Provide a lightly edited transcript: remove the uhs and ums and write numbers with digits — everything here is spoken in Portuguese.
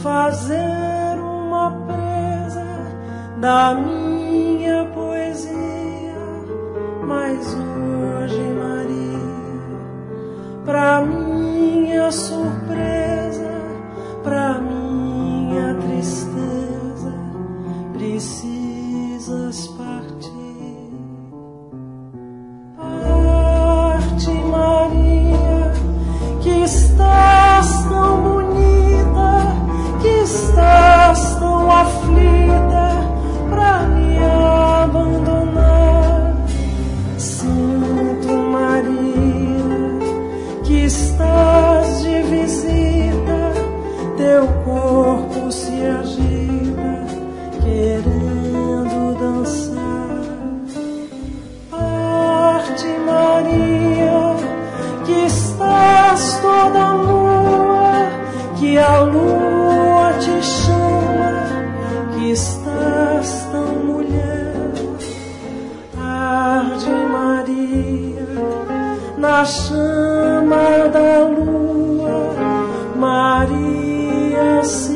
fazer uma presa da minha poesia. Mas hoje, Maria, pra minha surpresa, pra minha tristeza, precisas partir. Parte, Maria, que estás tão bonita, que estás tão aflita, pra me abandonar. Sinto, Maria, que estás de visita, teu corpo se agita, querendo dançar. Parte, Maria, que estás toda nua, que a lua te chama, que estás tão mulher. Arde, Maria, na chama da lua, Maria se